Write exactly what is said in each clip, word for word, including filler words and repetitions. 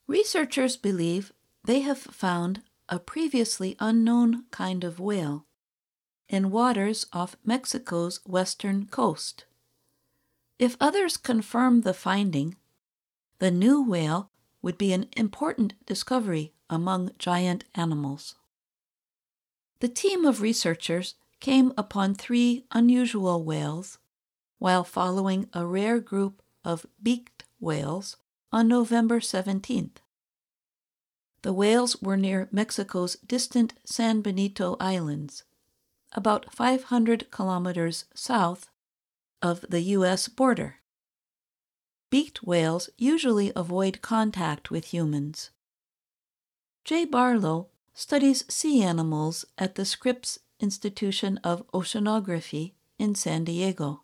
Researchers believe they have found a previously unknown kind of whale in waters off Mexico's western coast. If others confirm the finding, the new whale would be an important discovery among giant animals. The team of researchers came upon three unusual whales while following a rare group of beaked whales on November seventeenth. The whales were near Mexico's distant San Benito Islands, about five hundred kilometers south of the U S border. Beaked whales usually avoid contact with humans. Jay Barlow studies sea animals at the Scripps Institution of Oceanography in San Diego.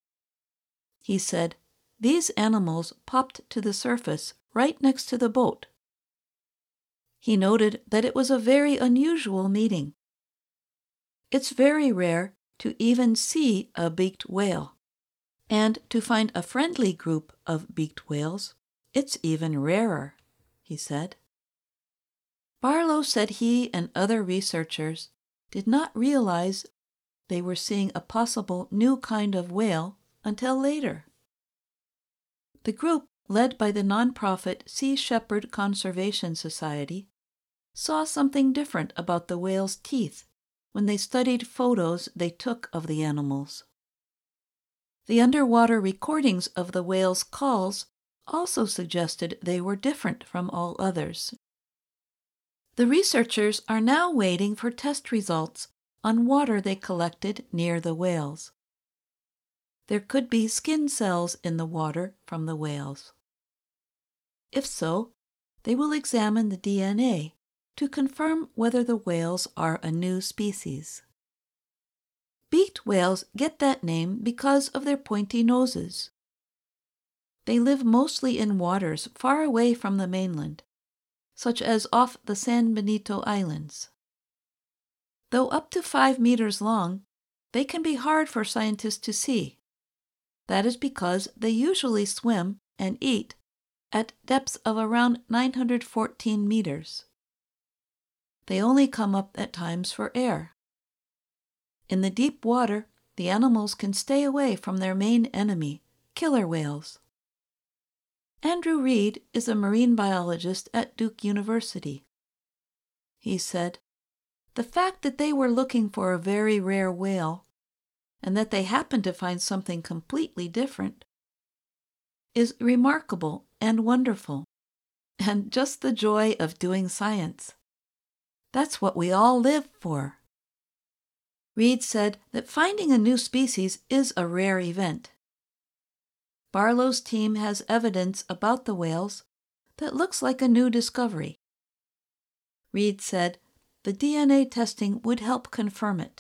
He said, "These animals popped to the surface right next to the boat." He noted that it was a very unusual meeting. It's very rare to even see a beaked whale, and to find a friendly group of beaked whales, it's even rarer, he said. Barlow said he and other researchers did not realize they were seeing a possible new kind of whale until later. The group, led by the nonprofit Sea Shepherd Conservation Society, saw something different about the whale's teeth when they studied photos they took of the animals. The underwater recordings of the whales' calls also suggested they were different from all others. The researchers are now waiting for test results on water they collected near the whales. There could be skin cells in the water from the whales. If so, they will examine the D N A to confirm whether the whales are a new species. Beaked whales get that name because of their pointy noses. They live mostly in waters far away from the mainland, such as off the San Benito Islands. Though up to five meters long, they can be hard for scientists to see. That is because they usually swim and eat at depths of around nine hundred fourteen meters. They only come up at times for air. In the deep water, the animals can stay away from their main enemy, killer whales. Andrew Reed is a marine biologist at Duke University. He said, "The fact that they were looking for a very rare whale, and that they happened to find something completely different, is remarkable and wonderful, and just the joy of doing science. That's what we all live for." Reed said that finding a new species is a rare event. Barlow's team has evidence about the whales that looks like a new discovery. Reed said the D N A testing would help confirm it.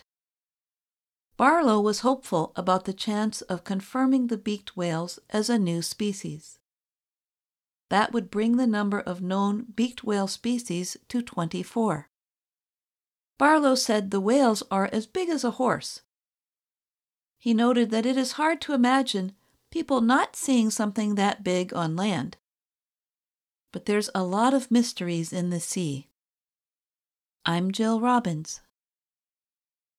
Barlow was hopeful about the chance of confirming the beaked whales as a new species. That would bring the number of known beaked whale species to twenty-four. Barlow said the whales are as big as a horse. He noted that it is hard to imagine people not seeing something that big on land. But there's a lot of mysteries in the sea. I'm Jill Robbins.